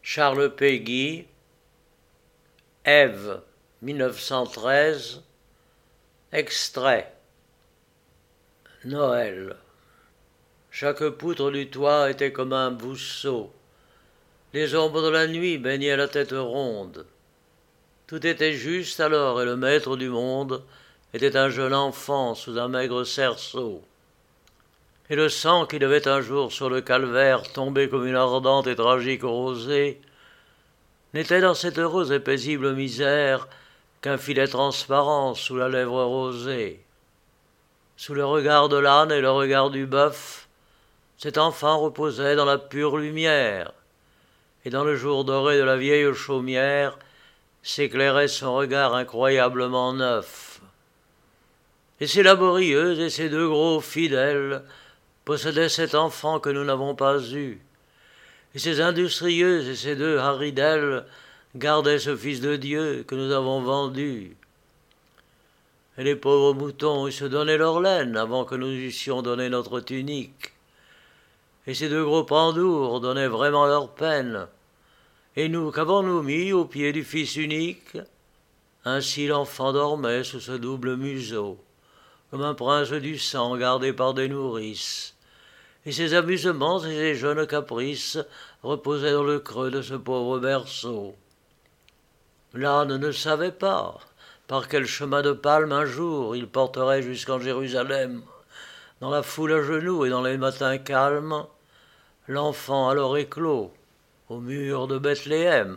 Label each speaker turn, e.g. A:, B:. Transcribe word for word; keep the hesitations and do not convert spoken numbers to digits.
A: Charles Péguy, Ève, mille neuf cent treize, extrait. Noël. Chaque poutre du toit était comme un bousseau. Les ombres de la nuit baignaient la tête ronde. Tout était juste alors, et le maître du monde était un jeune enfant sous un maigre cerceau. Et le sang qui devait un jour sur le calvaire tomber comme une ardente et tragique rosée n'était dans cette heureuse et paisible misère qu'un filet transparent sous la lèvre rosée. Sous le regard de l'âne et le regard du bœuf, cet enfant reposait dans la pure lumière, et dans le jour doré de la vieille chaumière s'éclairait son regard incroyablement neuf. Et ces laborieuses et ces deux gros fidèles possédaient cet enfant que nous n'avons pas eu, et ces industrieuses et ces deux haridelles gardaient ce fils de Dieu que nous avons vendu. Et les pauvres moutons ils se donnaient leur laine avant que nous eussions donné notre tunique. Et ces deux gros pandours donnaient vraiment leur peine. Et nous, qu'avons-nous mis au pied du Fils unique? Ainsi l'enfant dormait sous ce double museau, comme un prince du sang gardé par des nourrices. Et ses amusements et ses jeunes caprices reposaient dans le creux de ce pauvre berceau. L'âne ne savait pas par quel chemin de palme un jour il porterait jusqu'en Jérusalem, dans la foule à genoux et dans les matins calmes, l'enfant alors éclos au mur de Bethléem.